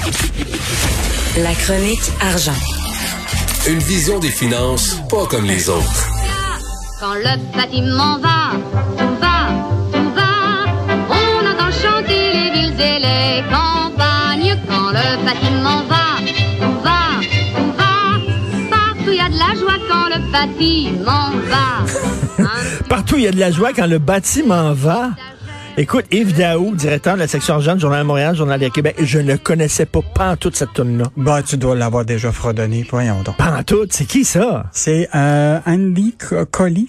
La chronique argent. Une vision des finances pas comme les autres. Quand le bâtiment va, tout va, tout va, on entend chanter les villes et les campagnes. Quand le bâtiment va, tout va, tout va, partout il y a de la joie quand le bâtiment va. Partout il y a de la joie quand le bâtiment va. Écoute, Yves Daou, directeur de la section argent du Journal de Montréal, Journal de Québec, je ne connaissais pas pantoute cette toune-là. Bah, tu dois l'avoir déjà fredonné, voyons donc. Pantoute, c'est qui ça? C'est Andy Colli.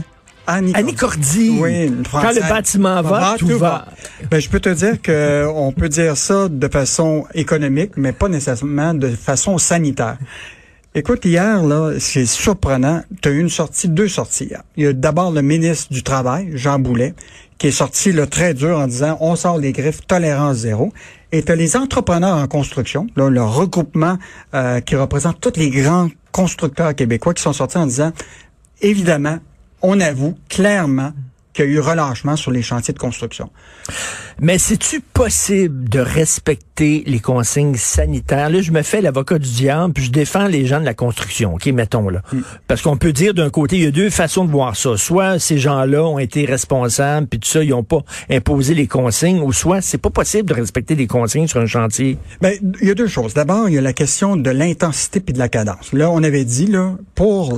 Annie Cordy. Oui, une Française. Quand le bâtiment va, tout va. Ben, je peux te dire que on peut dire ça de façon économique, mais pas nécessairement de façon sanitaire. Écoute, hier, là, c'est surprenant. Tu as eu deux sorties hier. Il y a d'abord le ministre du Travail, Jean Boulet, qui est sorti là, très dur en disant on sort les griffes, tolérance zéro. Et tu as les entrepreneurs en construction, là, le regroupement qui représente tous les grands constructeurs québécois qui sont sortis en disant évidemment, on avoue clairement qu'il y a eu relâchement sur les chantiers de construction. Mais c'est-tu possible de respecter les consignes sanitaires? Là, je me fais l'avocat du diable, puis je défends les gens de la construction, OK, mettons là. Parce qu'on peut dire d'un côté, il y a deux façons de voir ça. Soit ces gens-là ont été responsables, puis tout ça, ils n'ont pas imposé les consignes, ou soit c'est pas possible de respecter les consignes sur un chantier. Ben, il y a deux choses. D'abord, il y a la question de l'intensité puis de la cadence. Là, on avait dit, là, pour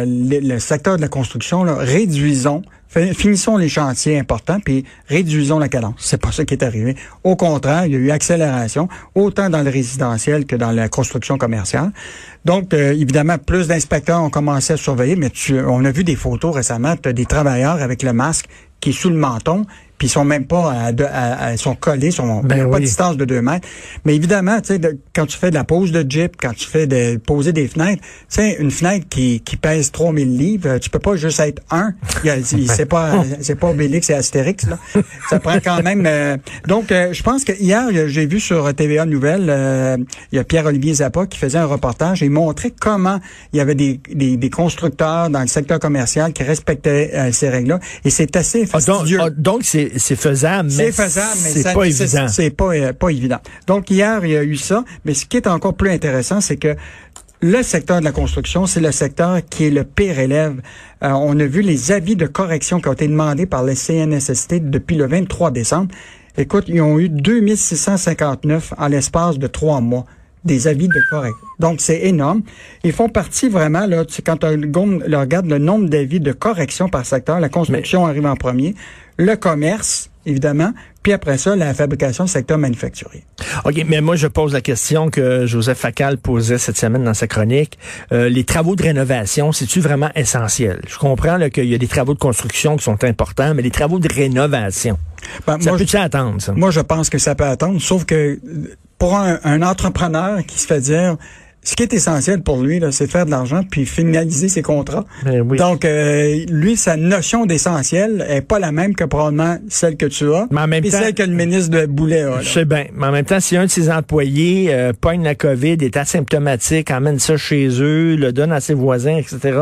le secteur de la construction, là, finissons les chantiers importants, puis réduisons la cadence. C'est pas ça qui est arrivé. Au contraire, il y a eu accélération, autant dans le résidentiel que dans la construction commerciale. Donc, évidemment, plus d'inspecteurs ont commencé à surveiller, mais on a vu des photos récemment, tu as des travailleurs avec le masque qui est sous le menton, puis ils sont même pas sont collés, pas de distance de 2 mètres. Mais évidemment, tu sais, quand tu fais de la pose de Jeep, quand tu fais poser des fenêtres, tu sais, une fenêtre qui pèse 3000 livres, tu peux pas juste être un. C'est pas Obélix et Astérix, là. Ça prend quand même. Donc, je pense que hier, j'ai vu sur TVA Nouvelles, il y a Pierre-Olivier Zappa qui faisait un reportage et montrait comment il y avait des constructeurs dans le secteur commercial qui respectaient ces règles-là. Et c'est assez fastidieux. Donc, c'est faisable, mais c'est pas évident. C'est pas évident. Donc, hier, il y a eu ça. Mais ce qui est encore plus intéressant, c'est que le secteur de la construction, c'est le secteur qui est le pire élève. On a vu les avis de correction qui ont été demandés par le CNSST depuis le 23 décembre. Écoute, ils ont eu 2659 en l'espace de 3 mois. Des avis de correction. Donc, c'est énorme. Ils font partie vraiment, là, quand on regarde le nombre d'avis de correction par secteur, la construction arrive en premier, le commerce, évidemment, puis après ça, la fabrication, le secteur manufacturier. OK, mais moi, je pose la question que Joseph Facal posait cette semaine dans sa chronique. Les travaux de rénovation, c'est-tu vraiment essentiel? Je comprends là, qu'il y a des travaux de construction qui sont importants, mais les travaux de rénovation, ça peut-tu attendre, ça? Moi, je pense que ça peut attendre, sauf que pour un entrepreneur qui se fait dire, ce qui est essentiel pour lui, là, c'est de faire de l'argent puis finaliser ses contrats. Oui. Donc, lui, sa notion d'essentiel est pas la même que probablement celle que tu as, mais en même temps, celle que le ministre de Boulet a. Je sais bien, mais en même temps, si un de ses employés pogne la COVID, est asymptomatique, emmène ça chez eux, le donne à ses voisins, etc.,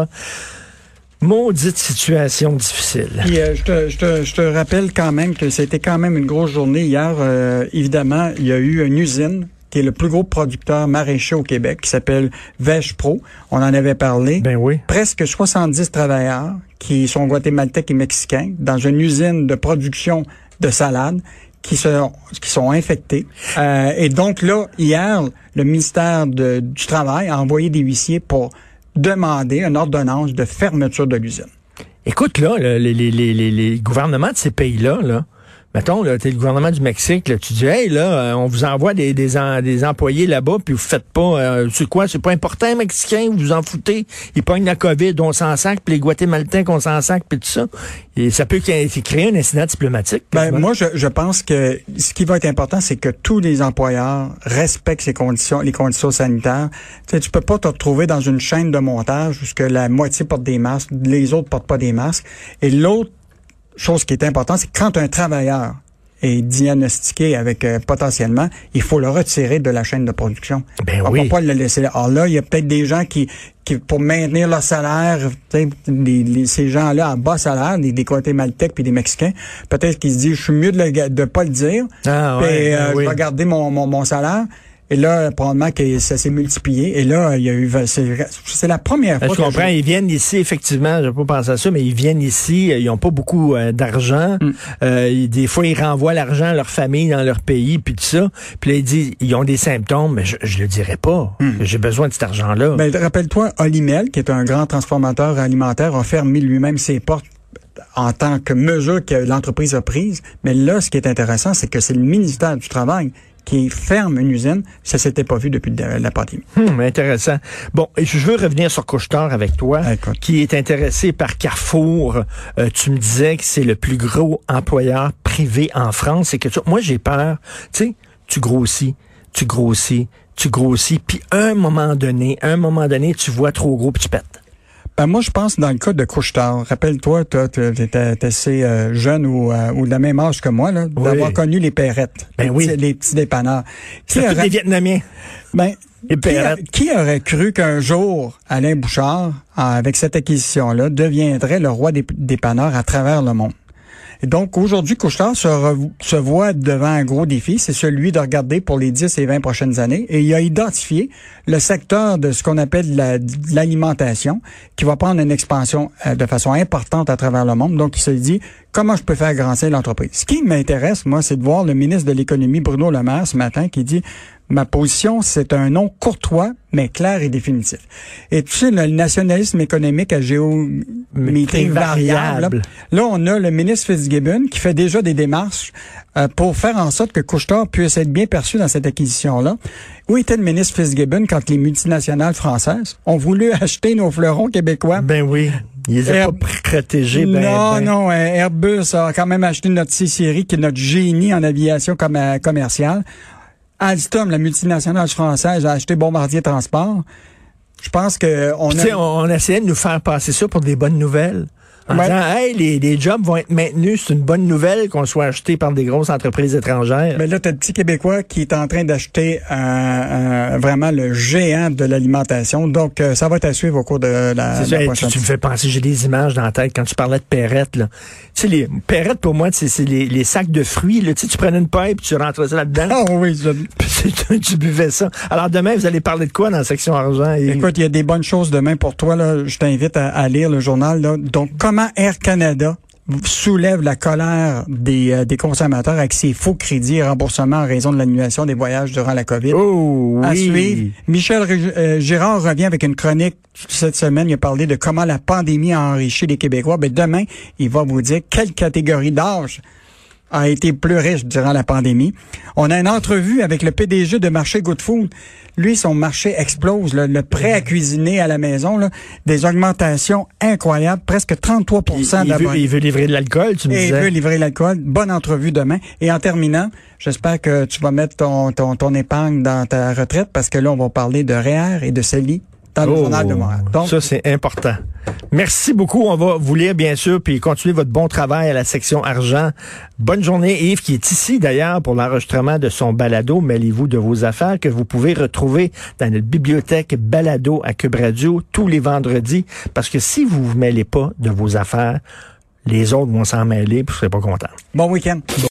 maudite situation difficile. Puis, je te rappelle quand même que c'était quand même une grosse journée hier. Évidemment, il y a eu une usine qui est le plus gros producteur maraîcher au Québec, qui s'appelle Vegepro. On en avait parlé. Ben oui. Presque 70 travailleurs qui sont guatémaltèques et mexicains dans une usine de production de salade qui sont infectés. Et donc là, hier, le ministère du Travail a envoyé des huissiers pour demander une ordonnance de fermeture de l'usine. Écoute, là, les gouvernements de ces pays-là, là, mettons, là, t'es le gouvernement du Mexique, là, tu dis, hey, là, on vous envoie des employés là-bas, puis vous faites pas, c'est quoi, c'est pas important, Mexicains, vous vous en foutez, ils pognent la COVID, on s'en sac, puis les Guatémaltèques, on s'en sac, puis tout ça. Et ça peut créer un incident diplomatique. Moi, je pense que ce qui va être important, c'est que tous les employeurs respectent les conditions sanitaires. Tu sais, tu peux pas te retrouver dans une chaîne de montage où que la moitié porte des masques, les autres portent pas des masques. Et l'autre chose qui est importante, c'est que quand un travailleur est diagnostiqué avec potentiellement, il faut le retirer de la chaîne de production. Ben on oui. peut pas le laisser là. Alors là, il y a peut-être des gens qui pour maintenir leur salaire, ces gens-là à bas salaire, des Guatémaltèques puis des Mexicains, peut-être qu'ils se disent, je suis mieux de pas le dire. Ah, ouais, je vais garder mon salaire. Et là, probablement que ça s'est multiplié. Et là, il y a eu, c'est la première fois. Je comprends. Ils viennent ici, effectivement. Je n'ai pas pensé à ça, mais ils viennent ici. Ils n'ont pas beaucoup d'argent. Des fois, ils renvoient l'argent à leur famille dans leur pays, puis tout ça. Puis là, ils disent, ils ont des symptômes, mais je le dirais pas. J'ai besoin de cet argent-là. Ben, rappelle-toi, Olimel, qui est un grand transformateur alimentaire, a fermé lui-même ses portes en tant que mesure que l'entreprise a prise. Mais là, ce qui est intéressant, c'est que c'est le ministère du Travail qui ferme une usine. Ça s'était pas vu depuis la pandémie. Intéressant. Bon, je veux revenir sur Couche-Tard avec toi, qui est intéressé par Carrefour. Tu me disais que c'est le plus gros employeur privé en France. C'est que moi, j'ai peur. Tu sais, tu grossis, puis à un moment donné, tu vois trop gros puis tu pètes. Ben moi, je pense dans le cas de Couche-Tard. Rappelle-toi, toi, t'es assez jeune ou de la même âge que moi, là, d'avoir connu les Perrettes, les petits dépanneurs. C'est tous des Vietnamiens. Ben, les Perrettes. Qui aurait cru qu'un jour, Alain Bouchard, avec cette acquisition-là, deviendrait le roi des dépanneurs à travers le monde? Et donc, aujourd'hui, Couche-Tard se voit devant un gros défi, c'est celui de regarder pour les 10 et 20 prochaines années. Et il a identifié le secteur de ce qu'on appelle l'alimentation, qui va prendre une expansion de façon importante à travers le monde. Donc, il se dit, comment je peux faire grandir l'entreprise? Ce qui m'intéresse, moi, c'est de voir le ministre de l'Économie, Bruno Le Maire, ce matin, qui dit, ma position, c'est un nom courtois, mais clair et définitif. Et tu sais, le nationalisme économique à géométrie variable. Là, on a le ministre Fitzgibbon qui fait déjà des démarches pour faire en sorte que Couche-Tard puisse être bien perçu dans cette acquisition-là. Où était le ministre Fitzgibbon quand les multinationales françaises ont voulu acheter nos fleurons québécois? Ben oui. Ils les ont pas protégés. Non, Airbus a quand même acheté notre C-Series, qui est notre génie en aviation commerciale. Alstom, la multinationale française, a acheté Bombardier Transport. Je pense que on essayait de nous faire passer ça pour des bonnes nouvelles. En disant, hey, les jobs vont être maintenus, c'est une bonne nouvelle qu'on soit acheté par des grosses entreprises étrangères. Mais là, t'as le petit Québécois qui est en train d'acheter vraiment le géant de l'alimentation. Donc, ça va être à suivre au cours de la prochaine. Tu me fais penser, j'ai des images dans la tête quand tu parlais de Perrette, là. Tu sais, les Perrette, pour moi, c'est les sacs de fruits, là. Tu sais, tu prenais une paille puis tu rentrais ça là-dedans. Ah oui, puis tu buvais ça. Alors, demain, vous allez parler de quoi dans la section argent? Écoute, il y a des bonnes choses demain pour toi, là. Je t'invite à lire le journal, là. Donc, comment Air Canada soulève la colère des consommateurs avec ses faux crédits et remboursements en raison de l'annulation des voyages durant la COVID. Oh, oui. À suivre. Michel Girard revient avec une chronique cette semaine. Il a parlé de comment la pandémie a enrichi les Québécois. Ben, demain, il va vous dire quelle catégorie d'âge a été plus riche durant la pandémie. On a une entrevue avec le PDG de marché Good Food. Lui, son marché explose. Le prêt à cuisiner à la maison, là, des augmentations incroyables, presque 33% d'abonnés. Il veut livrer de l'alcool, tu me disais. Il veut livrer de l'alcool. Bonne entrevue demain. Et en terminant, j'espère que tu vas mettre ton épargne dans ta retraite, parce que là, on va parler de REER et de CELI dans le Journal de Montréal. Donc, ça, c'est important. Merci beaucoup. On va vous lire, bien sûr, puis continuer votre bon travail à la section argent. Bonne journée, Yves, qui est ici, d'ailleurs, pour l'enregistrement de son balado « Mêlez-vous de vos affaires » que vous pouvez retrouver dans notre bibliothèque balado à Cube Radio tous les vendredis. Parce que si vous ne vous mêlez pas de vos affaires, les autres vont s'en mêler, puis vous ne serez pas contents. Bon week-end.